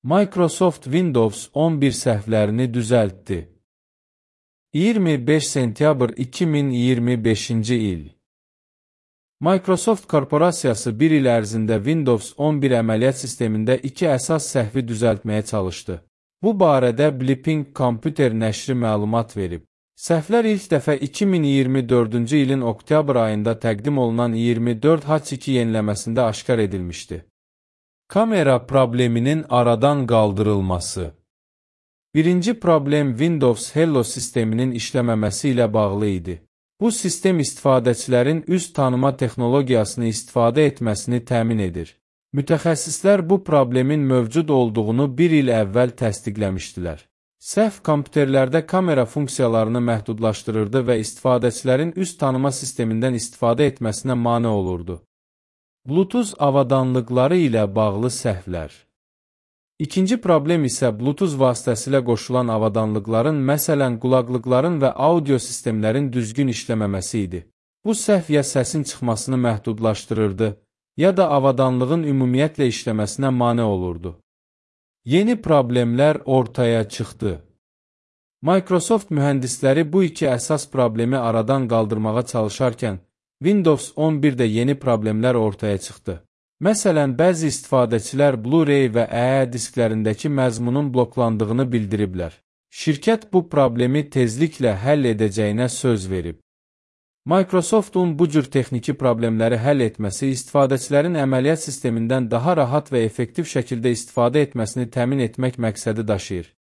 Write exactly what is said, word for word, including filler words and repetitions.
Microsoft Windows on bir səhvlərini düzəltdi. iyirmi beş sentyabr iki min iyirmi beşinci il. Microsoft korporasiyası bir il ərzində Windows on bir əməliyyat sistemində iki əsas səhvi düzəltməyə çalışdı. Bu barədə Blipping Computer nəşri məlumat verib. Səhvlər ilk dəfə iki min iyirmi dördüncü ilin oktyabr ayında təqdim olunan iyirmi dörd H iki yeniləməsində aşkar edilmişdi. Kamera probleminin aradan qaldırılması. Birinci problem Windows Hello sisteminin işləməməsi ilə bağlı idi. Bu sistem istifadəçilərin üz tanıma texnologiyasını istifadə etməsini təmin edir. Mütəxəssislər bu problemin mövcud olduğunu bir il əvvəl təsdiqləmişdilər. Səhv kompüterlərdə kamera funksiyalarını məhdudlaşdırırdı və istifadəçilərin üz tanıma sistemindən istifadə etməsinə mane olurdu. Bluetooth avadanlıqları ilə bağlı səhvlər. İkinci problem isə Bluetooth vasitəsilə qoşulan avadanlıqların, məsələn, qulaqlıqların və audio sistemlərin düzgün işləməməsi idi. Bu səhv ya səsin çıxmasını məhdudlaşdırırdı, ya da avadanlığın ümumiyyətlə işləməsinə mane olurdu. Yeni problemlər ortaya çıxdı. Microsoft mühəndisləri bu iki əsas problemi aradan qaldırmağa çalışarkən, Windows on birdə yeni problemlər ortaya çıxdı. Məsələn, bəzi istifadəçilər Blu-ray və E E disklərindəki məzmunun bloklandığını bildiriblər. Şirkət bu problemi tezliklə həll edəcəyinə söz verib. Microsoftun bu cür texniki problemləri həll etməsi istifadəçilərin əməliyyat sistemindən daha rahat və effektiv şəkildə istifadə etməsini təmin etmək məqsədi daşıyır.